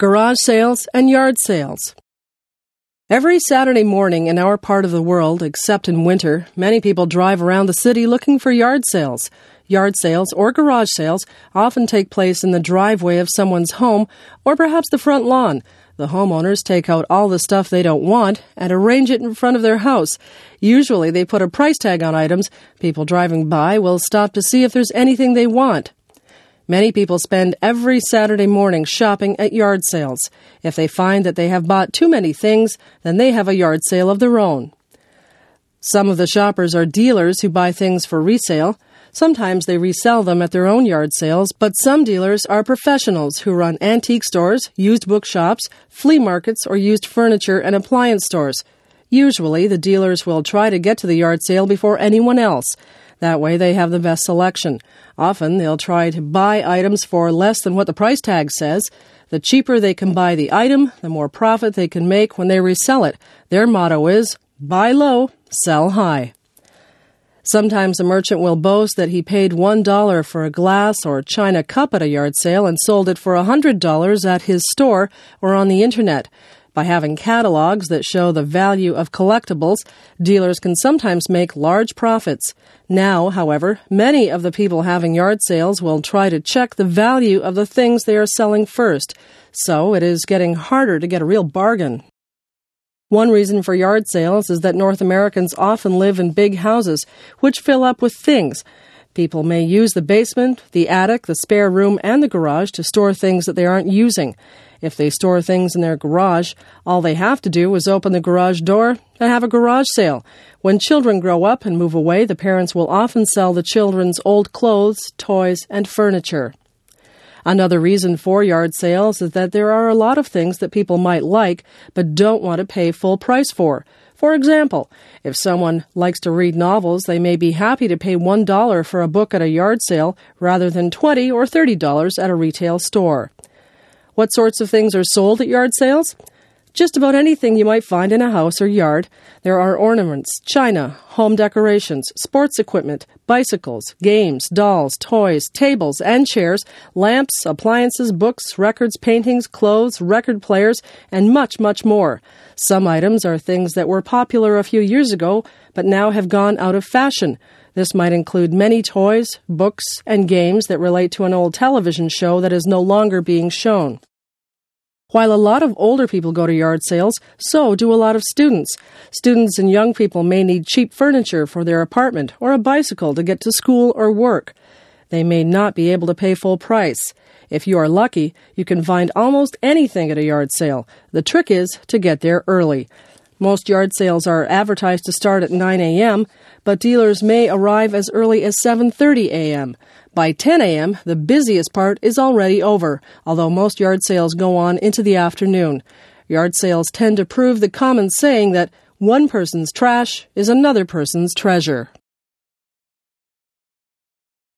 garage sales, and yard sales. Every Saturday morning in our part of the world, except in winter, many people drive around the city looking for yard sales. Yard sales or garage sales often take place in the driveway of someone's home or perhaps the front lawn. The homeowners take out all the stuff they don't want and arrange it in front of their house. Usually they put a price tag on items. People driving by will stop to see if there's anything they want. Many people spend every Saturday morning shopping at yard sales. If they find that they have bought too many things, then they have a yard sale of their own. Some of the shoppers are dealers who buy things for resale. Sometimes they resell them at their own yard sales, but some dealers are professionals who run antique stores, used bookshops, flea markets, or used furniture and appliance stores. Usually, the dealers will try to get to the yard sale before anyone else. That way, they have the best selection. Often, they'll try to buy items for less than what the price tag says. The cheaper they can buy the item, the more profit they can make when they resell it. Their motto is, buy low, sell high. Sometimes a merchant will boast that he paid $1 for a glass or china cup at a yard sale and sold it for $100 at his store or on the internet. By having catalogs that show the value of collectibles, dealers can sometimes make large profits. Now, however, many of the people having yard sales will try to check the value of the things they are selling first. So it is getting harder to get a real bargain. One reason for yard sales is that North Americans often live in big houses, which fill up with things. People may use the basement, the attic, the spare room, and the garage to store things that they aren't using. If they store things in their garage, all they have to do is open the garage door and have a garage sale. When children grow up and move away, the parents will often sell the children's old clothes, toys, and furniture. Another reason for yard sales is that there are a lot of things that people might like but don't want to pay full price for. For example, if someone likes to read novels, they may be happy to pay $1 for a book at a yard sale rather than $20 or $30 at a retail store. What sorts of things are sold at yard sales? Just about anything you might find in a house or yard. There are ornaments, china, home decorations, sports equipment, bicycles, games, dolls, toys, tables and chairs, lamps, appliances, books, records, paintings, clothes, record players, and much, much more. Some items are things that were popular a few years ago, but now have gone out of fashion. This might include many toys, books, and games that relate to an old television show that is no longer being shown. While a lot of older people go to yard sales, so do a lot of students. Students and young people may need cheap furniture for their apartment or a bicycle to get to school or work. They may not be able to pay full price. If you are lucky, you can find almost anything at a yard sale. The trick is to get there early. Most yard sales are advertised to start at 9 a.m., but dealers may arrive as early as 7:30 a.m. By 10 a.m., the busiest part is already over, although most yard sales go on into the afternoon. Yard sales tend to prove the common saying that one person's trash is another person's treasure.